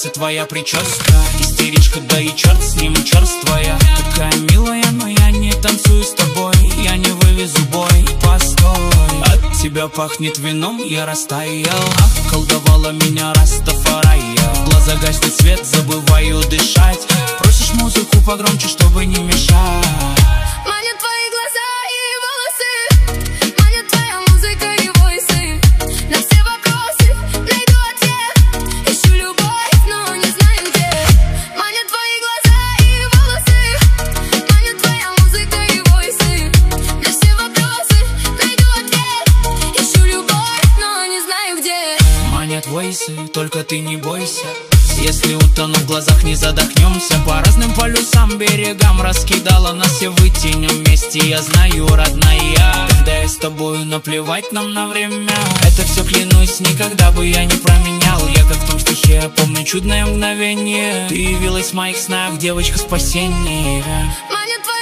нравится твоя прическа. Истеричка, да и черт с ним, черствая. Такая милая, но я не танцую с тобой. Я не вывезу бой, постой. От тебя пахнет вином, я растаял. Околдовала меня Растафарая. В глаза гаснет свет, забываю дышать. Просишь музыку погромче, чтобы не мешать. Манят твои глаза и волосы, манят твоя музыка и войсы. На все вопросы найду ответ. Ищу любовь, но не знаю где. Манят твои глаза и волосы, манят твоя музыка и войсы. На все вопросы найду ответ. Ищу любовь, но не знаю где. Манят войсы, только ты не бойся. Если утону в глазах, не задохнемся. По разным полюсам, берегам раскидала нас, все вытянем вместе, я знаю, родная. Когда я с тобою, наплевать нам на время. Это все, клянусь, никогда бы я не променял. Я как в том стихе, я помню чудное мгновение. Ты явилась в моих снах, девочка спасения. Манят